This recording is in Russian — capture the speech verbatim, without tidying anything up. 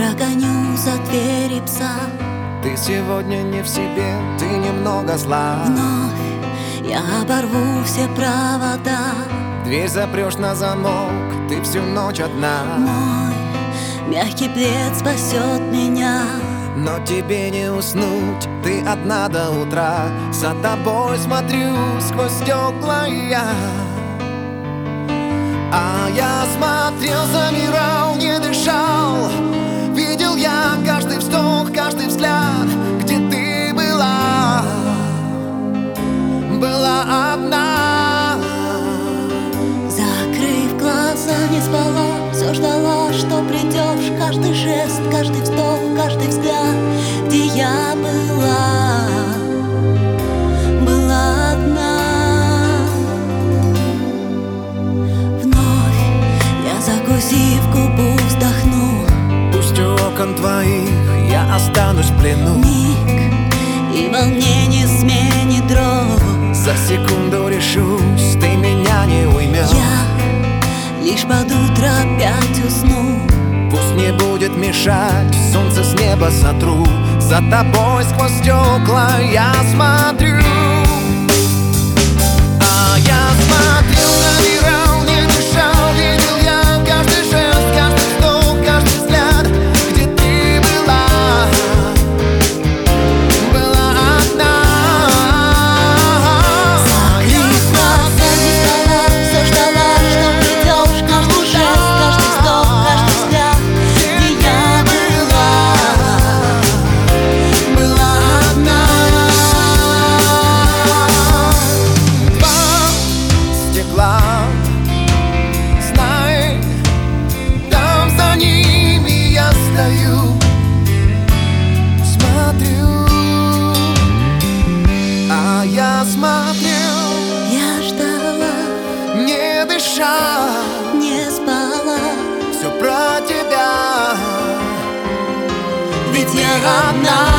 прогоню за двери пса. Ты сегодня не в себе, ты немного зла. Вновь я оборву все провода. Дверь запрешь на замок, ты всю ночь одна. Мой мягкий плед спасет меня. Но тебе не уснуть, ты одна до утра. За тобой смотрю сквозь стекла я. А я смотрел, замирал, не дышал. Видел я каждый вздох, каждый взгляд. Где ты была, была одна. Закрыв глаза, не спала, все ждала, что придешь. Каждый жест, каждый вздох, каждый взгляд. Где я была, была одна. Вновь я, закусив губу, вздохну. Пусть у окон твоих я останусь в плену. Миг и волнение сменит дров. За секунду решусь, ты меня не уймешь. Я лишь под утро опять усну. Пусть не будет мешать, солнце с неба сотру. За тобой сквозь стекла я смотрю. А я смотрел, замирал, не дышал. Видел я каждый жест, каждый вздох, каждый взгляд. Где ты была, была одна. Закрыв глаза, не спала, все ждала, что придешь. Каждый жест, каждый вздох, каждый взгляд. Где я была, была одна. Два стекла, знай, там за ними я стою, смотрю. А я смотрел, Я ждала, не дыша, не спала, все про тебя. ведь я одна.